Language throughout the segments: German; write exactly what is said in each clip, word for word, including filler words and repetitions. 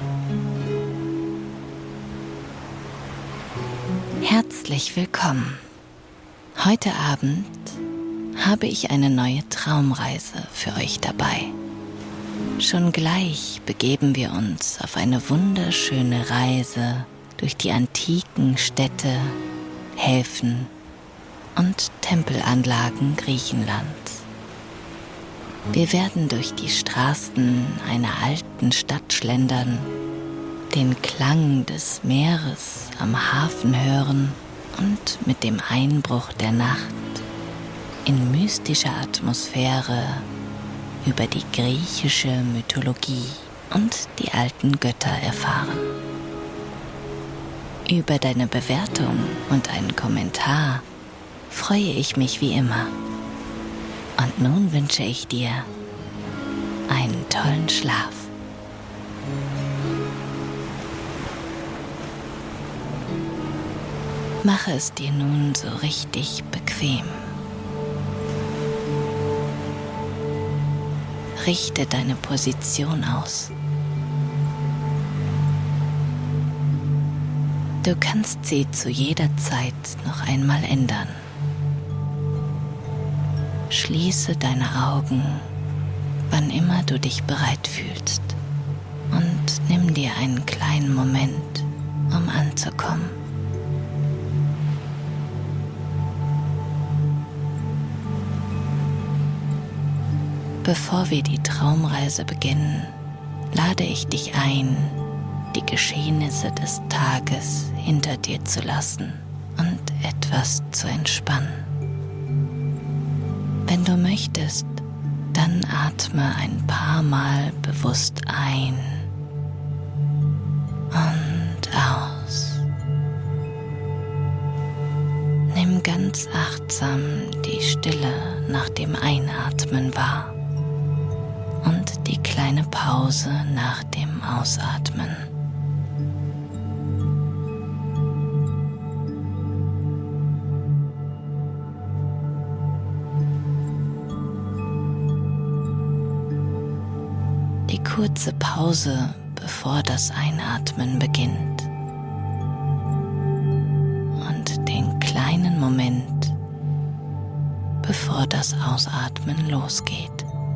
Herzlich willkommen. Heute Abend habe ich eine neue Traumreise für euch dabei. Schon gleich begeben wir uns auf eine wunderschöne Reise durch die antiken Städte, Häfen und Tempelanlagen Griechenlands. Wir werden durch die Straßen einer alten Stadt schlendern, den Klang des Meeres am Hafen hören und mit dem Einbruch der Nacht in mystischer Atmosphäre über die griechische Mythologie und die alten Götter erfahren. Über deine Bewertung und einen Kommentar freue ich mich wie immer. Und nun wünsche ich dir einen tollen Schlaf. Mache es dir nun so richtig bequem. Richte deine Position aus. Du kannst sie zu jeder Zeit noch einmal ändern. Schließe deine Augen, wann immer du dich bereit fühlst, und nimm dir einen kleinen Moment, um anzukommen. Bevor wir die Traumreise beginnen, lade ich dich ein, die Geschehnisse des Tages hinter dir zu lassen und etwas zu entspannen. Wenn du möchtest, dann atme ein paar Mal bewusst ein und aus. Nimm ganz achtsam die Stille nach dem Einatmen wahr und die kleine Pause nach dem Ausatmen. Die kurze Pause, bevor das Einatmen beginnt, und den kleinen Moment, bevor das Ausatmen losgeht.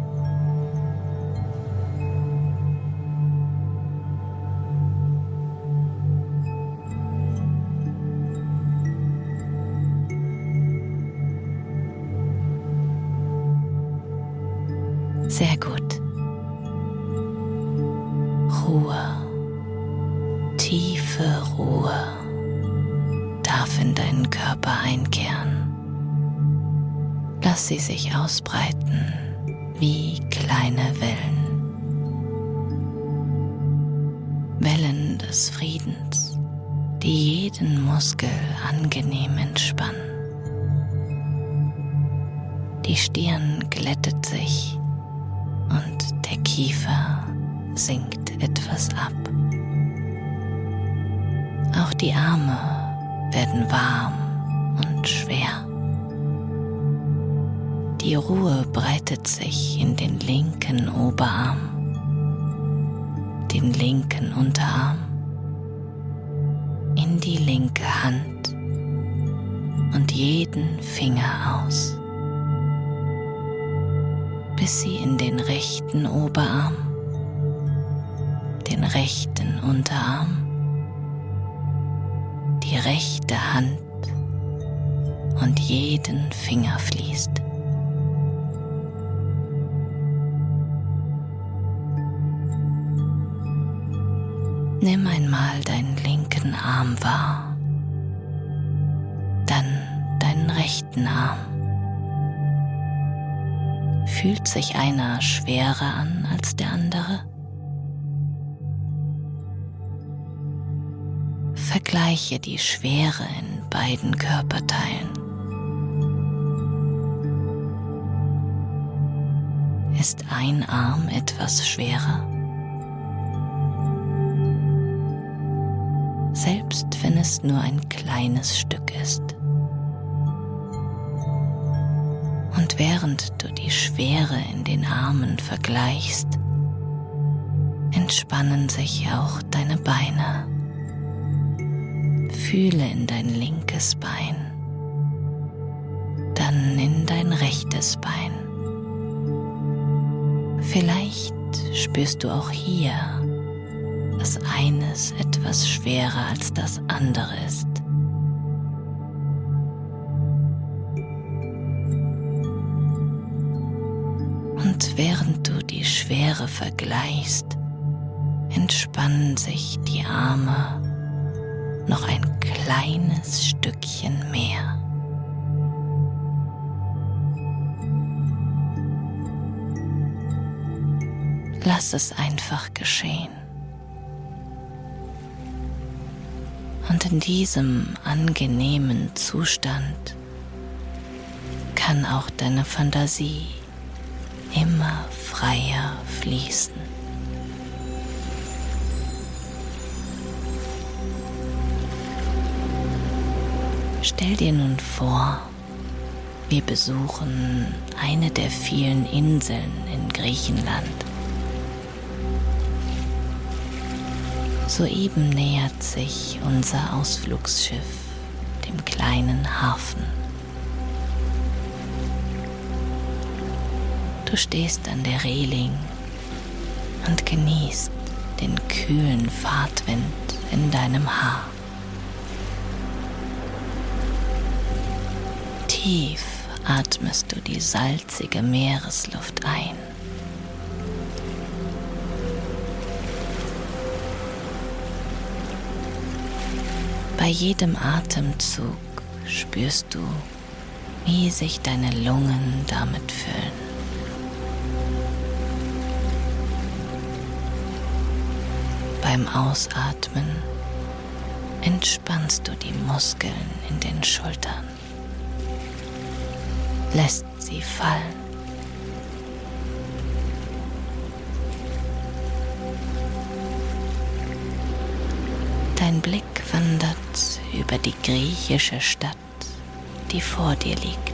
Sehr gut. Ruhe, tiefe Ruhe darf in deinen Körper einkehren. Lass sie sich ausbreiten wie kleine Wellen. Wellen des Friedens, die jeden Muskel angenehm entspannen. Die Stirn glättet sich und der Kiefer sinkt etwas ab. Auch die Arme werden warm und schwer. Die Ruhe breitet sich in den linken Oberarm, den linken Unterarm, in die linke Hand und jeden Finger aus, bis sie in den rechten Oberarm, den rechten Unterarm, die rechte Hand und jeden Finger fließt. Nimm einmal deinen linken Arm wahr, dann deinen rechten Arm. Fühlt sich einer schwerer an als der andere? Vergleiche die Schwere in beiden Körperteilen. Ist ein Arm etwas schwerer? Selbst wenn es nur ein kleines Stück ist. Und während du die Schwere in den Armen vergleichst, entspannen sich auch deine Beine. Fühle in dein linkes Bein, dann in dein rechtes Bein. Vielleicht spürst du auch hier, dass eines etwas schwerer als das andere ist. Und während du die Schwere vergleichst, entspannen sich die Arme noch ein kleines Stückchen mehr. Lass es einfach geschehen. Und in diesem angenehmen Zustand kann auch deine Fantasie immer freier fließen. Stell dir nun vor, wir besuchen eine der vielen Inseln in Griechenland. Soeben nähert sich unser Ausflugsschiff dem kleinen Hafen. Du stehst an der Reling und genießt den kühlen Fahrtwind in deinem Haar. Tief atmest du die salzige Meeresluft ein. Bei jedem Atemzug spürst du, wie sich deine Lungen damit füllen. Beim Ausatmen entspannst du die Muskeln in den Schultern, lässt sie fallen. Dein Blick wandert über die griechische Stadt, die vor dir liegt.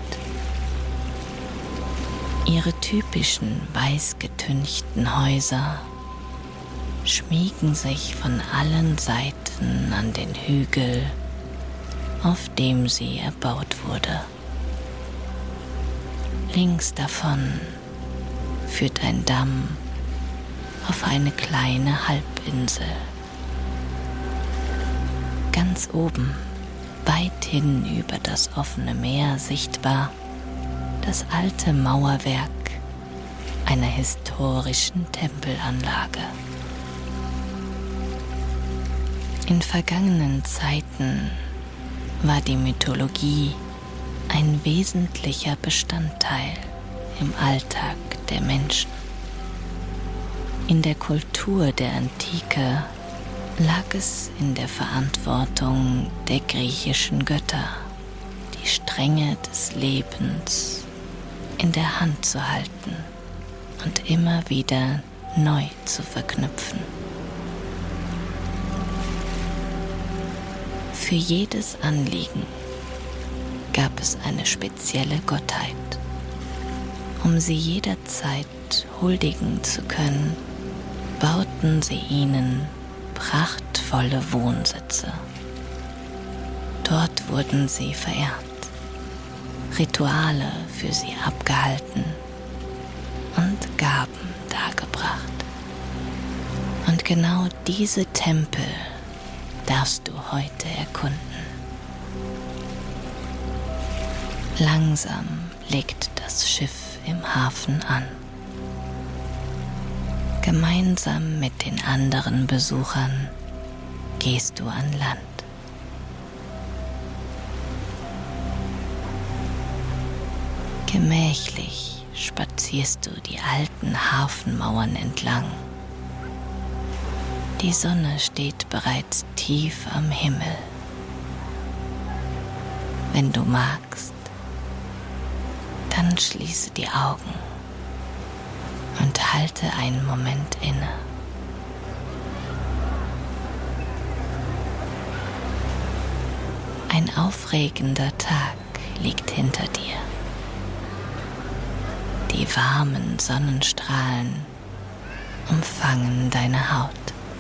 Ihre typischen weiß getünchten Häuser schmiegen sich von allen Seiten an den Hügel, auf dem sie erbaut wurde. Links davon führt ein Damm auf eine kleine Halbinsel. Ganz oben, weit hin über das offene Meer sichtbar, das alte Mauerwerk einer historischen Tempelanlage. In vergangenen Zeiten war die Mythologie ein wesentlicher Bestandteil im Alltag der Menschen. In der Kultur der Antike lag es in der Verantwortung der griechischen Götter, die Stränge des Lebens in der Hand zu halten und immer wieder neu zu verknüpfen. Für jedes Anliegen gab es eine spezielle Gottheit. Um sie jederzeit huldigen zu können, bauten sie ihnen prachtvolle Wohnsitze. Dort wurden sie verehrt, Rituale für sie abgehalten und Gaben dargebracht. Und genau diese Tempel darfst du heute erkunden. Langsam legt das Schiff im Hafen an. Gemeinsam mit den anderen Besuchern gehst du an Land. Gemächlich spazierst du die alten Hafenmauern entlang. Die Sonne steht bereits tief am Himmel. Wenn du magst, dann schließe die Augen und halte einen Moment inne. Ein aufregender Tag liegt hinter dir. Die warmen Sonnenstrahlen umfangen deine Haut.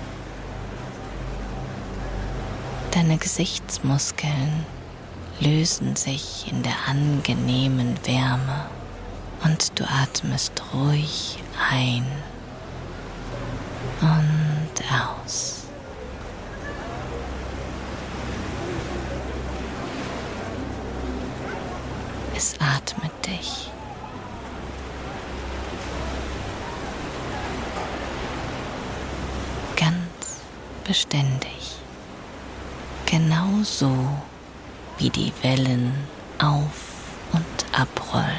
Deine Gesichtsmuskeln lösen sich in der angenehmen Wärme und du atmest ruhig ein und aus. Es atmet dich. Ganz beständig. Genau so, wie die Wellen auf- und abrollen.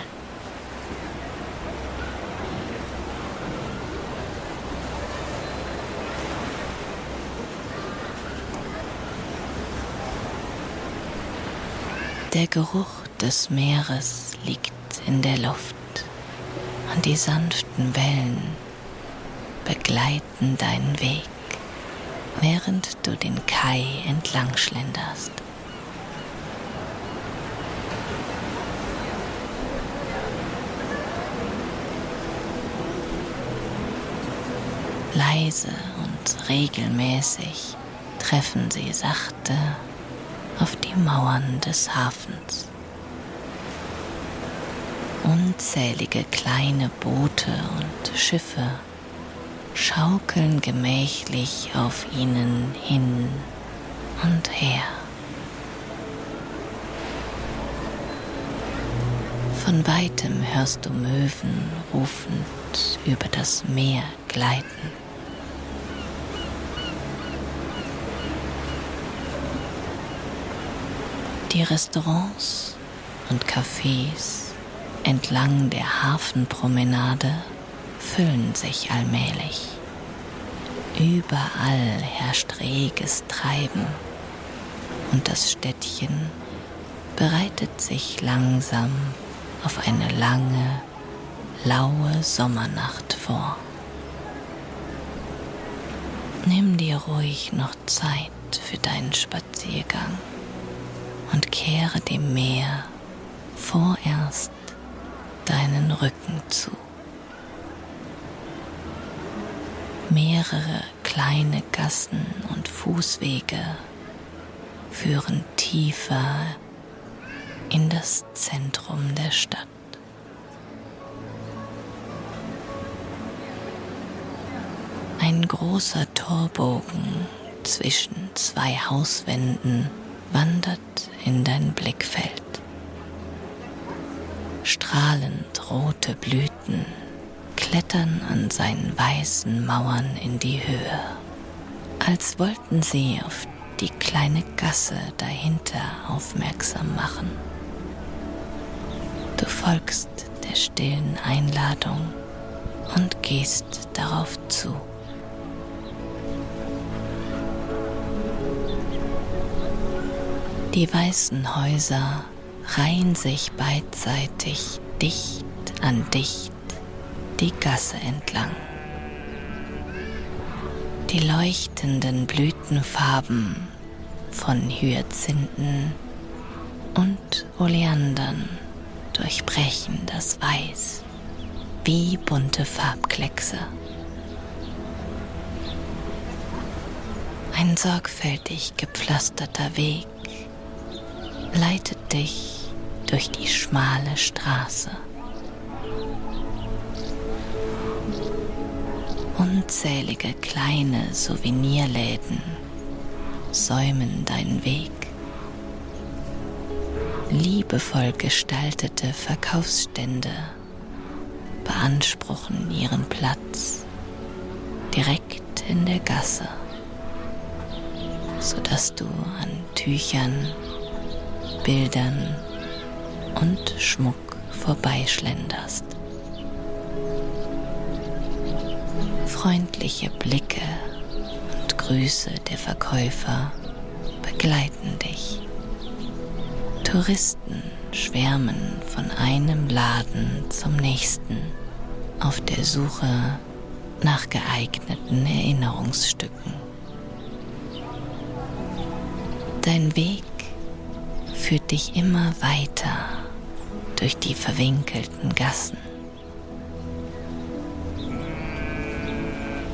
Der Geruch des Meeres liegt in der Luft und die sanften Wellen begleiten deinen Weg, während du den Kai entlang schlenderst. Leise und regelmäßig treffen sie sachte auf die Mauern des Hafens. Unzählige kleine Boote und Schiffe schaukeln gemächlich auf ihnen hin und her. Von weitem hörst du Möwen rufend über das Meer gleiten. Die Restaurants und Cafés entlang der Hafenpromenade füllen sich allmählich. Überall herrscht reges Treiben und das Städtchen bereitet sich langsam auf eine lange, laue Sommernacht vor. Nimm dir ruhig noch Zeit für deinen Spaziergang und kehre dem Meer vorerst deinen Rücken zu. Mehrere kleine Gassen und Fußwege führen tiefer in das Zentrum der Stadt. Ein großer Torbogen zwischen zwei Hauswänden wandert in dein Blickfeld. Strahlend rote Blüten klettern an seinen weißen Mauern in die Höhe, als wollten sie auf die kleine Gasse dahinter aufmerksam machen. Du folgst der stillen Einladung und gehst darauf zu. Die weißen Häuser reihen sich beidseitig dicht an dicht die Gasse entlang. Die leuchtenden Blütenfarben von Hyazinthen und Oleandern durchbrechen das Weiß wie bunte Farbkleckse. Ein sorgfältig gepflasterter Weg leitet dich durch die schmale Straße. Unzählige kleine Souvenirläden säumen deinen Weg. Liebevoll gestaltete Verkaufsstände beanspruchen ihren Platz direkt in der Gasse, sodass du an Tüchern, Bildern und Schmuck vorbeischlenderst. Freundliche Blicke und Grüße der Verkäufer begleiten dich. Touristen schwärmen von einem Laden zum nächsten auf der Suche nach geeigneten Erinnerungsstücken. Dein Weg führt dich immer weiter durch die verwinkelten Gassen.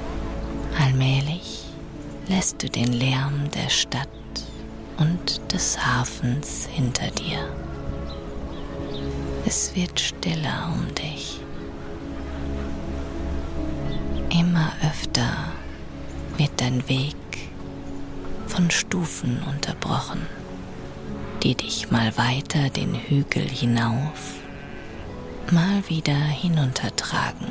lässt du den Lärm der Stadt und des Hafens hinter dir. Es wird stiller um dich. Immer öfter wird dein Weg von Stufen unterbrochen, die dich mal weiter den Hügel hinauf, mal wieder hinuntertragen.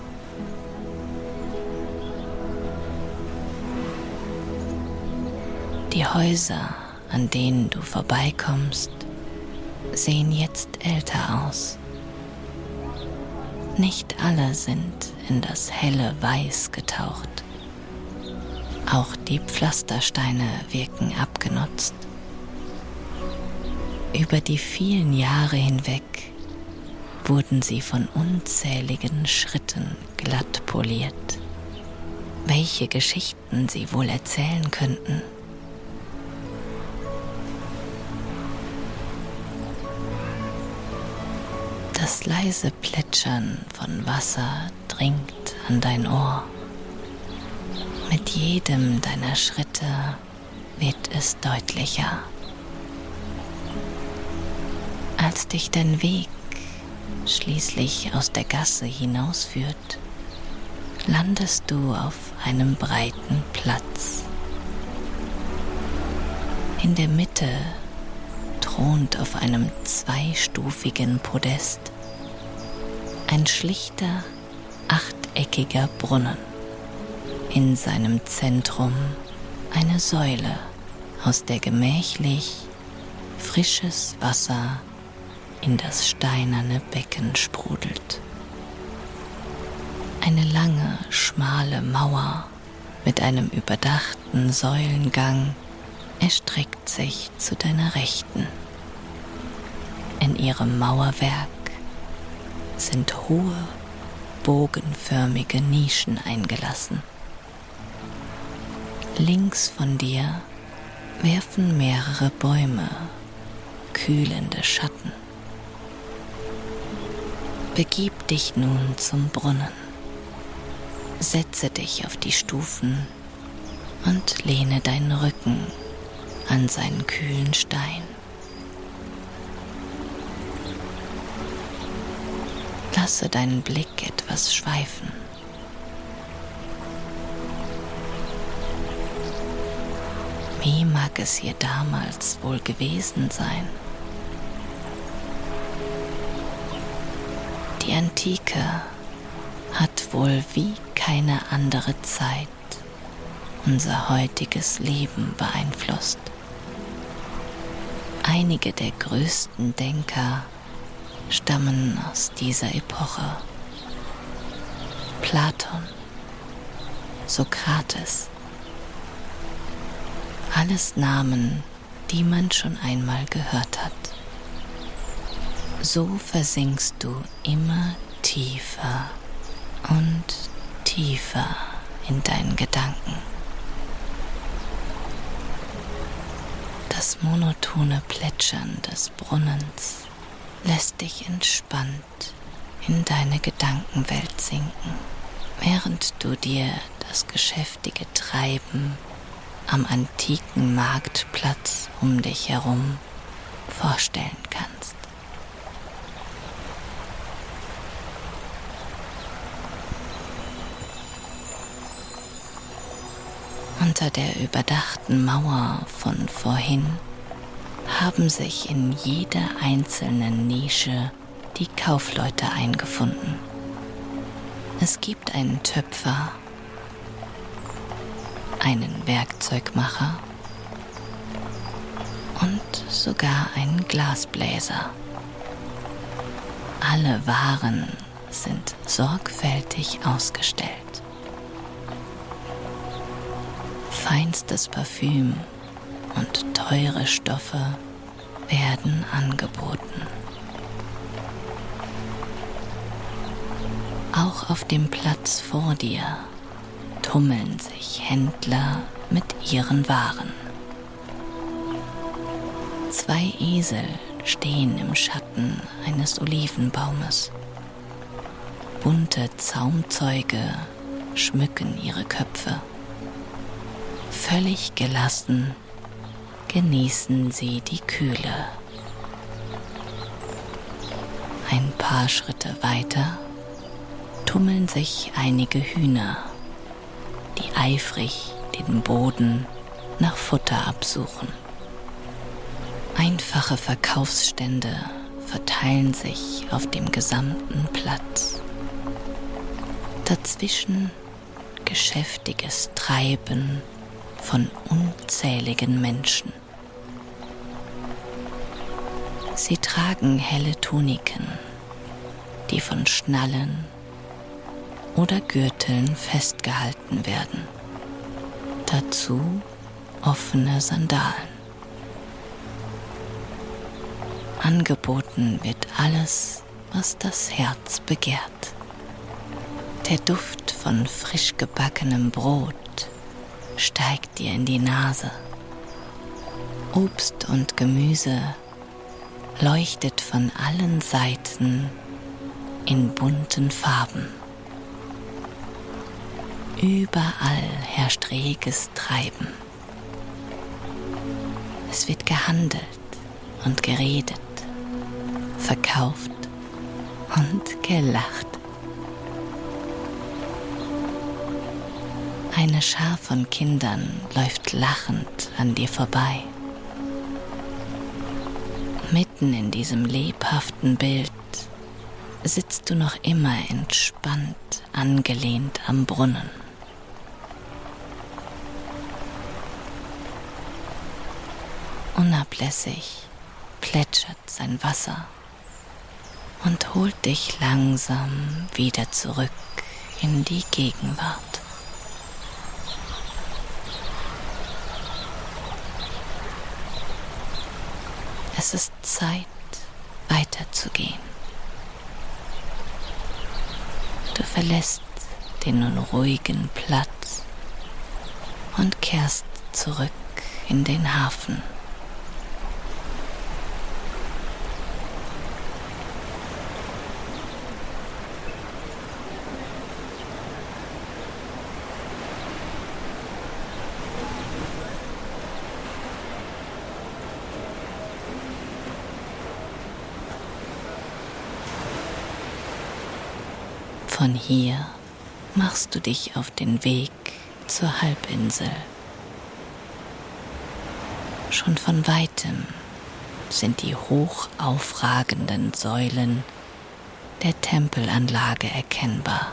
Die Häuser, an denen du vorbeikommst, sehen jetzt älter aus. Nicht alle sind in das helle Weiß getaucht. Auch die Pflastersteine wirken abgenutzt. Über die vielen Jahre hinweg wurden sie von unzähligen Schritten glatt poliert. Welche Geschichten sie wohl erzählen könnten? Das leise Plätschern von Wasser dringt an dein Ohr. Mit jedem deiner Schritte wird es deutlicher. Als dich dein Weg schließlich aus der Gasse hinausführt, landest du auf einem breiten Platz. In der Mitte thront auf einem zweistufigen Podest ein schlichter, achteckiger Brunnen. In seinem Zentrum eine Säule, aus der gemächlich frisches Wasser in das steinerne Becken sprudelt. Eine lange, schmale Mauer mit einem überdachten Säulengang erstreckt sich zu deiner Rechten. In ihrem Mauerwerk sind hohe, bogenförmige Nischen eingelassen. Links von dir werfen mehrere Bäume kühlende Schatten. Begib dich nun zum Brunnen. Setze dich auf die Stufen und lehne deinen Rücken an seinen kühlen Stein. Lasse deinen Blick etwas schweifen. Wie mag es hier damals wohl gewesen sein? Die Antike hat wohl wie keine andere Zeit unser heutiges Leben beeinflusst. Einige der größten Denker stammen aus dieser Epoche. Platon, Sokrates, alles Namen, die man schon einmal gehört hat. So versinkst du immer tiefer und tiefer in deinen Gedanken. Das monotone Plätschern des Brunnens lässt dich entspannt in deine Gedankenwelt sinken, während du dir das geschäftige Treiben am antiken Marktplatz um dich herum vorstellen kannst. Unter der überdachten Mauer von vorhin haben sich in jeder einzelnen Nische die Kaufleute eingefunden. Es gibt einen Töpfer, einen Werkzeugmacher und sogar einen Glasbläser. Alle Waren sind sorgfältig ausgestellt. Feinstes Parfüm und teure Stoffe werden angeboten. Auch auf dem Platz vor dir tummeln sich Händler mit ihren Waren. Zwei Esel stehen im Schatten eines Olivenbaumes. Bunte Zaumzeuge schmücken ihre Köpfe. Völlig gelassen genießen sie die Kühle. Ein paar Schritte weiter tummeln sich einige Hühner, die eifrig den Boden nach Futter absuchen. Einfache Verkaufsstände verteilen sich auf dem gesamten Platz. Dazwischen geschäftiges Treiben von unzähligen Menschen. Sie tragen helle Tuniken, die von Schnallen oder Gürteln festgehalten werden. Dazu offene Sandalen. Angeboten wird alles, was das Herz begehrt. Der Duft von frisch gebackenem Brot steigt dir in die Nase. Obst und Gemüse leuchtet von allen Seiten in bunten Farben. Überall herrscht reges Treiben. Es wird gehandelt und geredet, verkauft und gelacht. Eine Schar von Kindern läuft lachend an dir vorbei. Mitten in diesem lebhaften Bild sitzt du noch immer entspannt angelehnt am Brunnen. Unablässig plätschert sein Wasser und holt dich langsam wieder zurück in die Gegenwart. Es ist Zeit, weiterzugehen. Du verlässt den nun ruhigen Platz und kehrst zurück in den Hafen. Von hier machst du dich auf den Weg zur Halbinsel. Schon von weitem sind die hoch aufragenden Säulen der Tempelanlage erkennbar.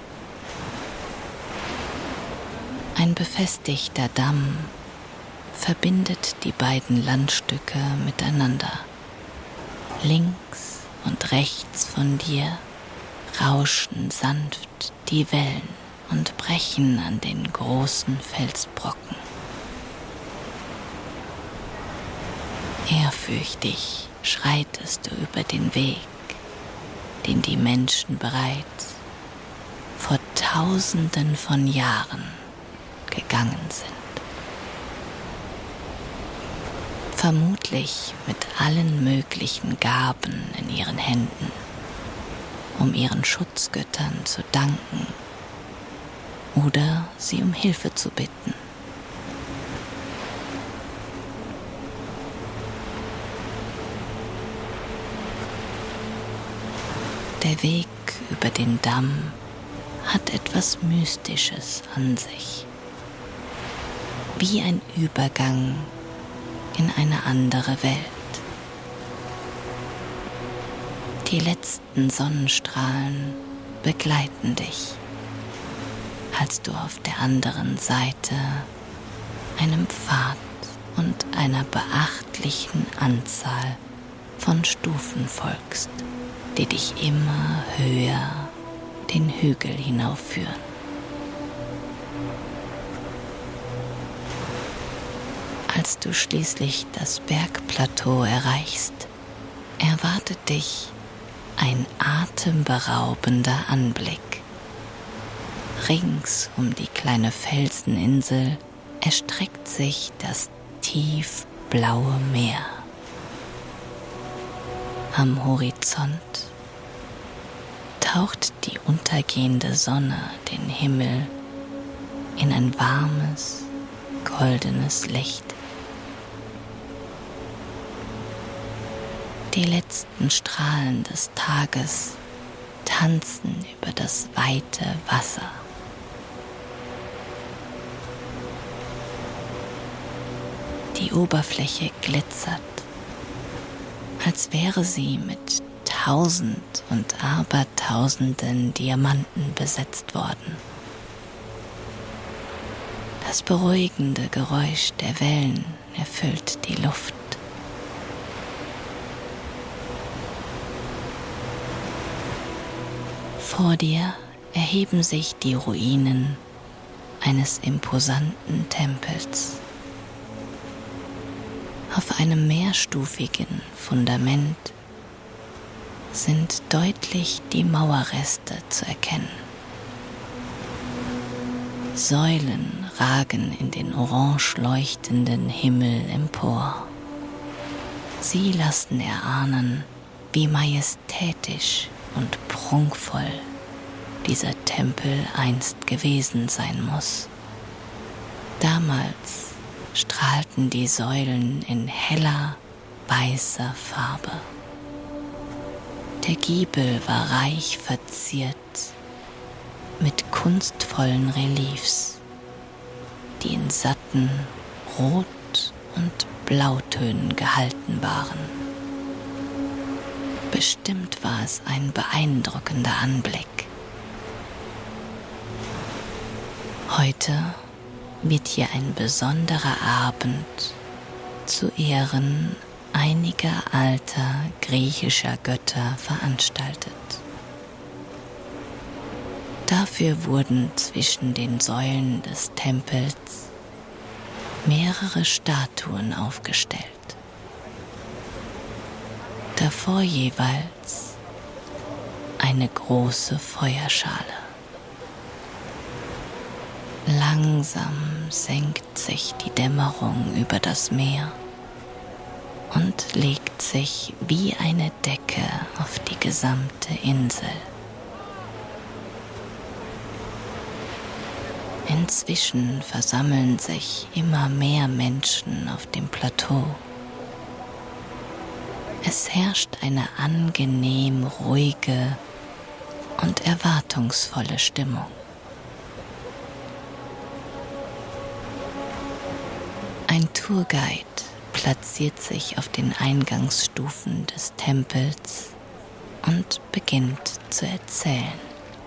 Ein befestigter Damm verbindet die beiden Landstücke miteinander. Links und rechts von dir rauschen sanft die Wellen und brechen an den großen Felsbrocken. Ehrfürchtig schreitest du über den Weg, den die Menschen bereits vor Tausenden von Jahren gegangen sind. Vermutlich mit allen möglichen Gaben in ihren Händen, um ihren Schutzgöttern zu danken oder sie um Hilfe zu bitten. Der Weg über den Damm hat etwas Mystisches an sich, wie ein Übergang in eine andere Welt. Die letzten Sonnenstrahlen begleiten dich, als du auf der anderen Seite einem Pfad und einer beachtlichen Anzahl von Stufen folgst, die dich immer höher den Hügel hinaufführen. Als du schließlich das Bergplateau erreichst, erwartet dich ein atemberaubender Anblick. Rings um die kleine Felseninsel erstreckt sich das tiefblaue Meer. Am Horizont taucht die untergehende Sonne den Himmel in ein warmes, goldenes Licht. Die letzten Strahlen des Tages tanzen über das weite Wasser. Die Oberfläche glitzert, als wäre sie mit tausend und abertausenden Diamanten besetzt worden. Das beruhigende Geräusch der Wellen erfüllt die Luft. Vor dir erheben sich die Ruinen eines imposanten Tempels. Auf einem mehrstufigen Fundament sind deutlich die Mauerreste zu erkennen. Säulen ragen in den orange leuchtenden Himmel empor. Sie lassen erahnen, wie majestätisch und prunkvoll dieser Tempel einst gewesen sein muss. Damals strahlten die Säulen in heller, weißer Farbe. Der Giebel war reich verziert mit kunstvollen Reliefs, die in satten Rot- und Blautönen gehalten waren. Bestimmt war es ein beeindruckender Anblick. Heute wird hier ein besonderer Abend zu Ehren einiger alter griechischer Götter veranstaltet. Dafür wurden zwischen den Säulen des Tempels mehrere Statuen aufgestellt. Davor jeweils eine große Feuerschale. Langsam senkt sich die Dämmerung über das Meer und legt sich wie eine Decke auf die gesamte Insel. Inzwischen versammeln sich immer mehr Menschen auf dem Plateau. Es herrscht eine angenehm ruhige und erwartungsvolle Stimmung. Ein Tourguide platziert sich auf den Eingangsstufen des Tempels und beginnt zu erzählen.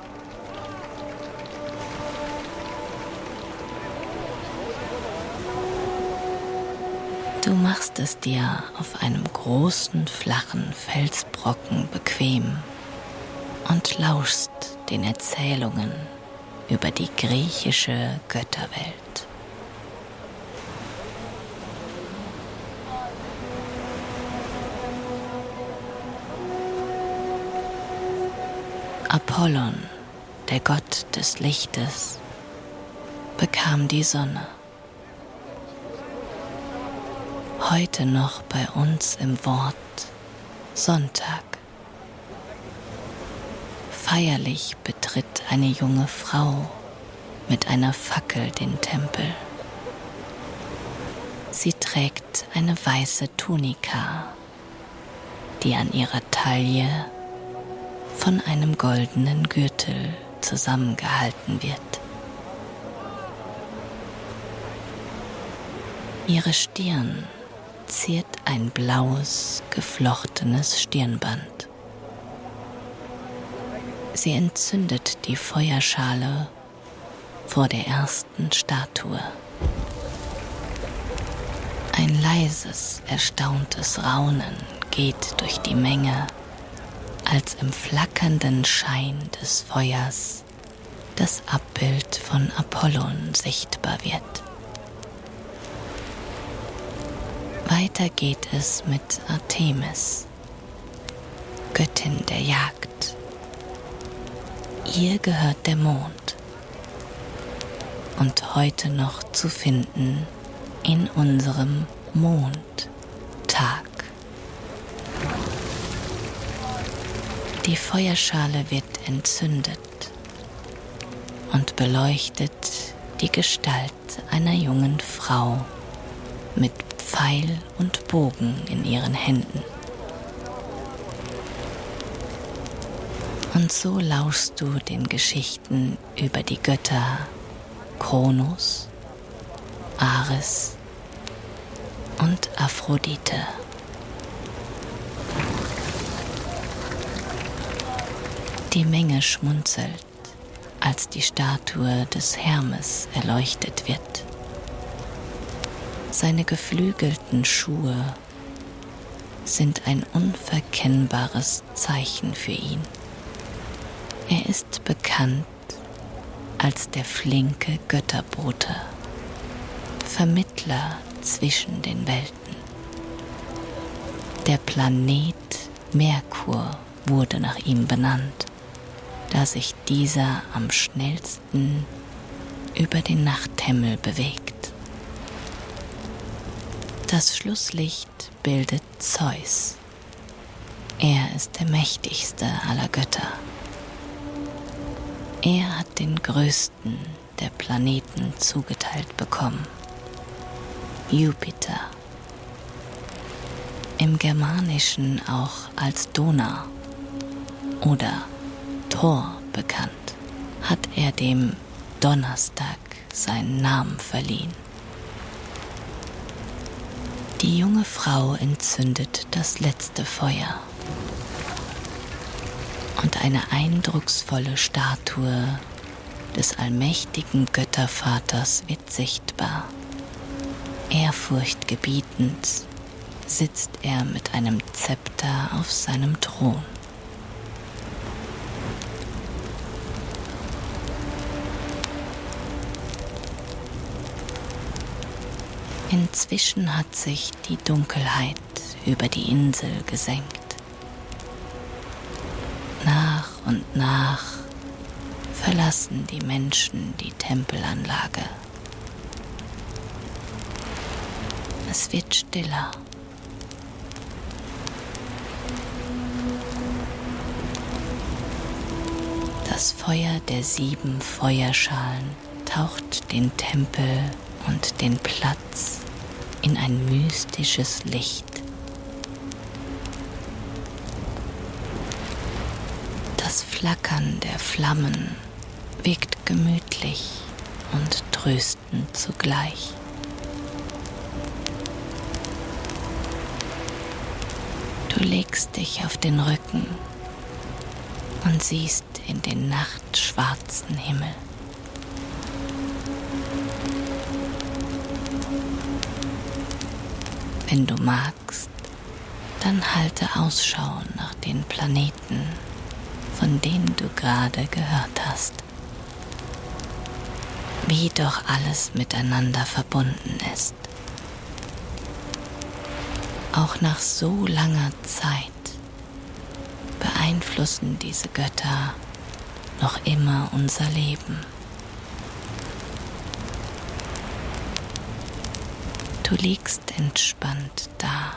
Du machst es dir auf einem großen, flachen Felsbrocken bequem und lauschst den Erzählungen über die griechische Götterwelt. Apollon, der Gott des Lichtes, bekam die Sonne. Heute noch bei uns im Wort Sonntag. Feierlich betritt eine junge Frau mit einer Fackel den Tempel. Sie trägt eine weiße Tunika, die an ihrer Taille von einem goldenen Gürtel zusammengehalten wird. Ihre Stirn ziert ein blaues, geflochtenes Stirnband. Sie entzündet die Feuerschale vor der ersten Statue. Ein leises, erstauntes Raunen geht durch die Menge, als im flackernden Schein des Feuers das Abbild von Apollon sichtbar wird. Weiter geht es mit Artemis, Göttin der Jagd. Ihr gehört der Mond und heute noch zu finden in unserem Mondtag. Die Feuerschale wird entzündet und beleuchtet die Gestalt einer jungen Frau mit Pfeil und Bogen in ihren Händen. Und so lauschst du den Geschichten über die Götter Kronos, Ares und Aphrodite. Die Menge schmunzelt, als die Statue des Hermes erleuchtet wird. Seine geflügelten Schuhe sind ein unverkennbares Zeichen für ihn. Er ist bekannt als der flinke Götterbote, Vermittler zwischen den Welten. Der Planet Merkur wurde nach ihm benannt, da sich dieser am schnellsten über den Nachthimmel bewegt. Das Schlusslicht bildet Zeus. Er ist der mächtigste aller Götter. Er hat den größten der Planeten zugeteilt bekommen, Jupiter, im Germanischen auch als Donau oder Thor bekannt, hat er dem Donnerstag seinen Namen verliehen. Die junge Frau entzündet das letzte Feuer und eine eindrucksvolle Statue des allmächtigen Göttervaters wird sichtbar. Ehrfurchtgebietend sitzt er mit einem Zepter auf seinem Thron. Inzwischen hat sich die Dunkelheit über die Insel gesenkt. Nach und nach verlassen die Menschen die Tempelanlage. Es wird stiller. Das Feuer der sieben Feuerschalen taucht den Tempel und den Platz in ein mystisches Licht. Das Flackern der Flammen wirkt gemütlich und tröstend zugleich. Du legst dich auf den Rücken und siehst in den nachtschwarzen Himmel. Wenn du magst, dann halte Ausschau nach den Planeten, von denen du gerade gehört hast. Wie doch alles miteinander verbunden ist. Auch nach so langer Zeit beeinflussen diese Götter noch immer unser Leben. Du liegst entspannt da.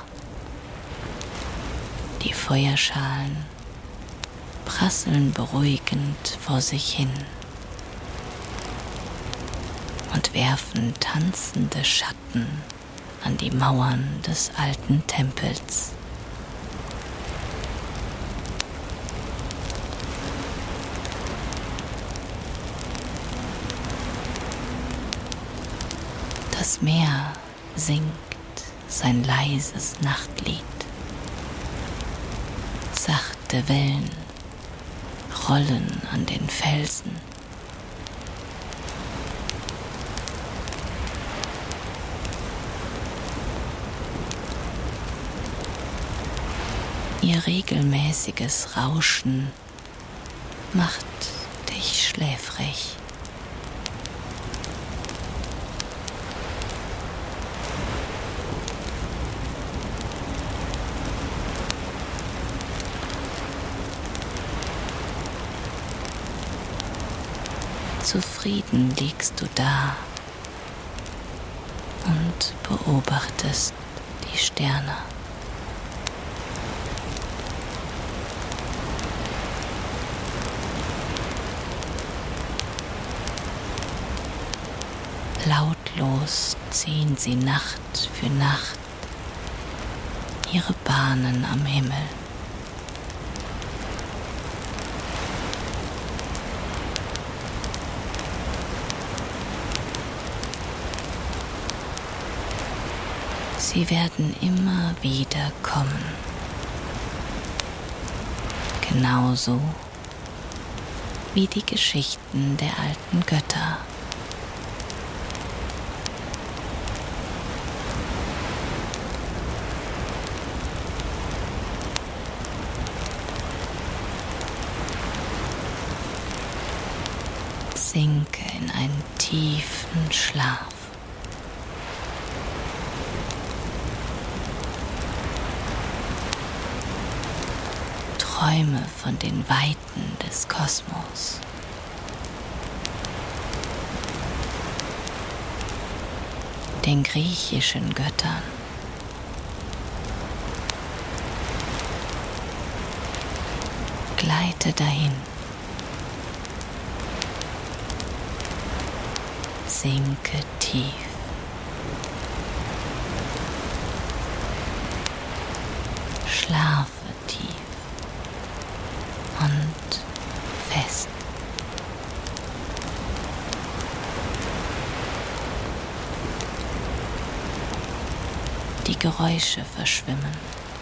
Die Feuerschalen prasseln beruhigend vor sich hin und werfen tanzende Schatten an die Mauern des alten Tempels. Das Meer singt sein leises Nachtlied. Sachte Wellen rollen an den Felsen. Ihr regelmäßiges Rauschen macht dich schläfrig. Zufrieden liegst du da und beobachtest die Sterne. Lautlos ziehen sie Nacht für Nacht ihre Bahnen am Himmel. Sie werden immer wieder kommen, genauso wie die Geschichten der alten Götter. Sinke in einen tiefen Schlaf. Träume von den Weiten des Kosmos. Den griechischen Göttern. Gleite dahin. Sinke tief. Schlafe tief und fest. Die Geräusche verschwimmen.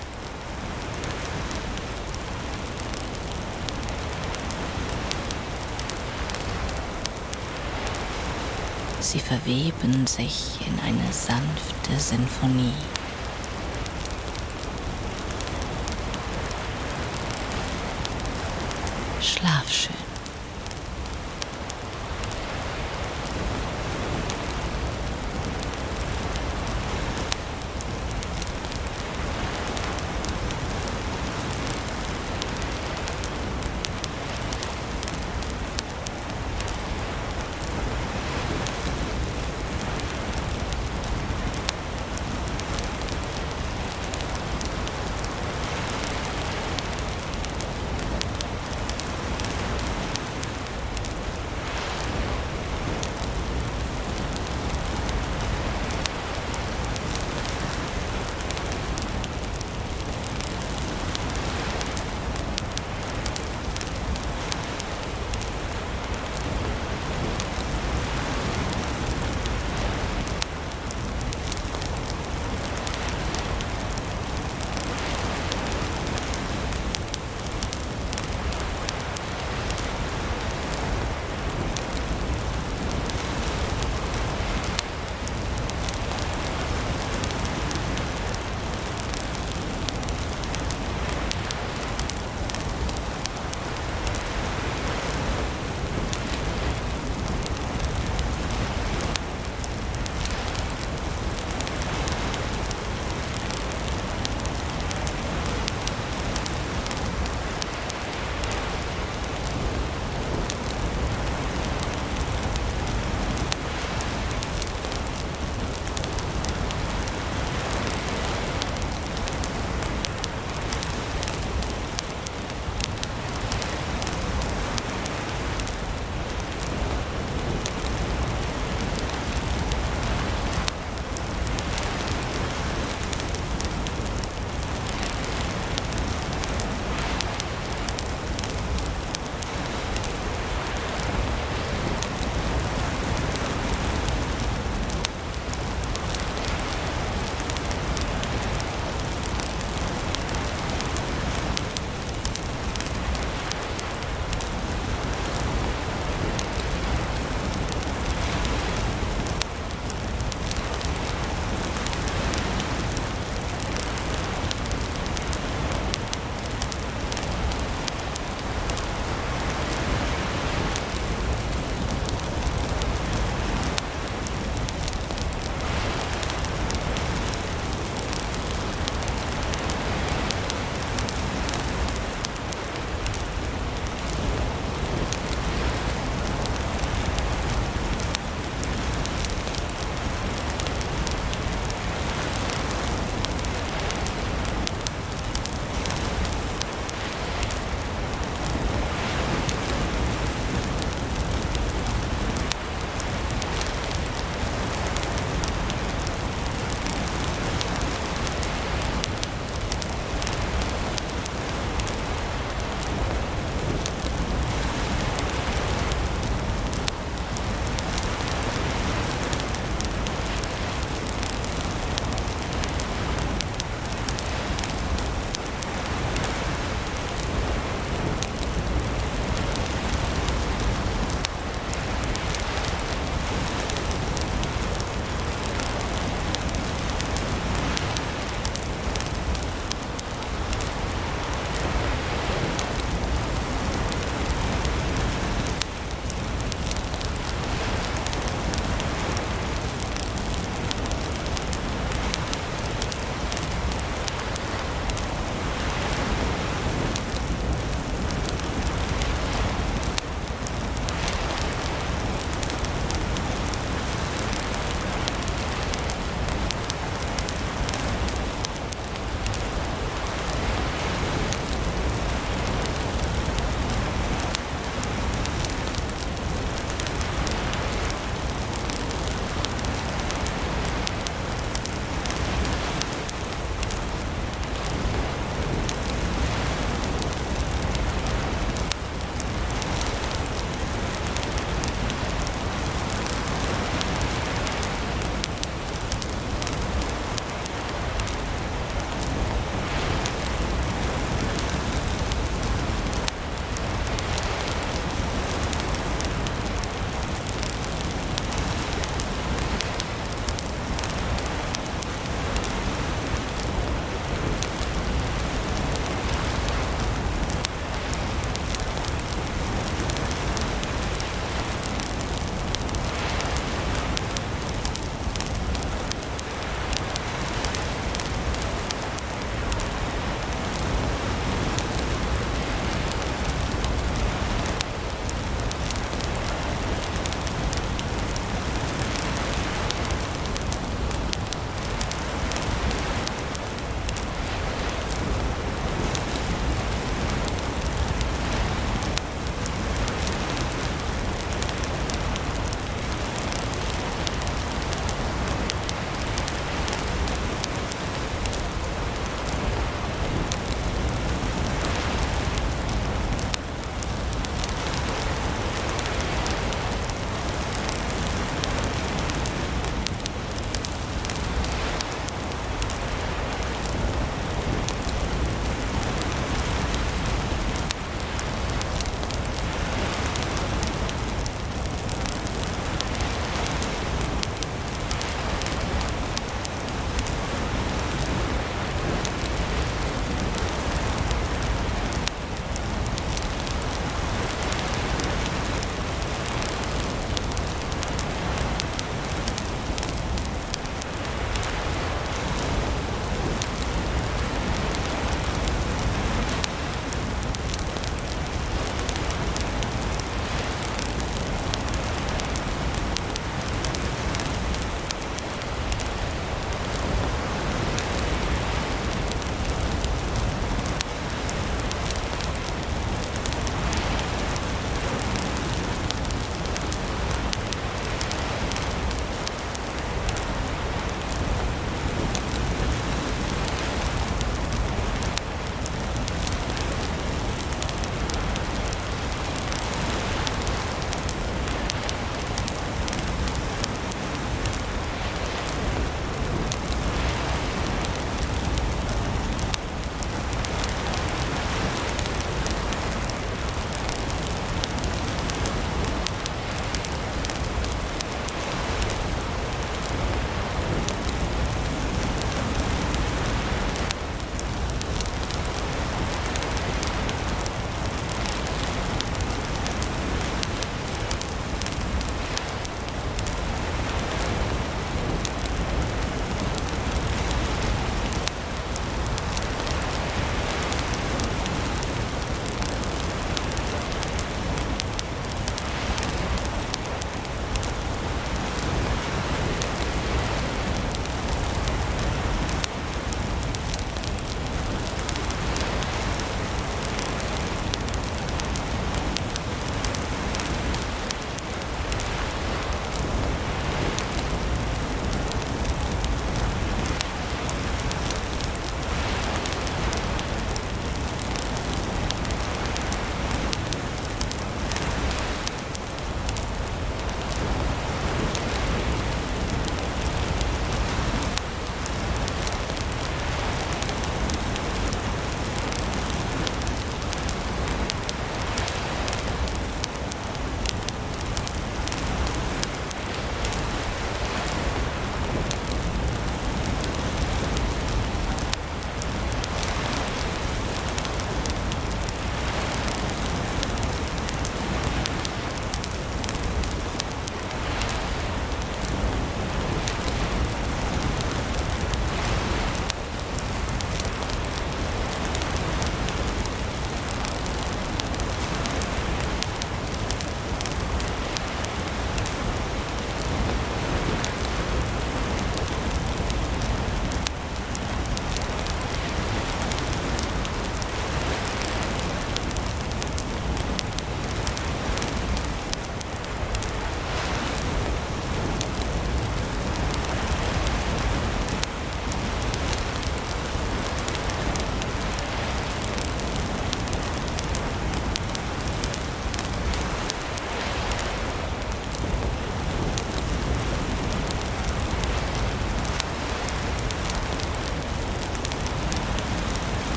Sie verweben sich in eine sanfte Sinfonie. Schlaf schön.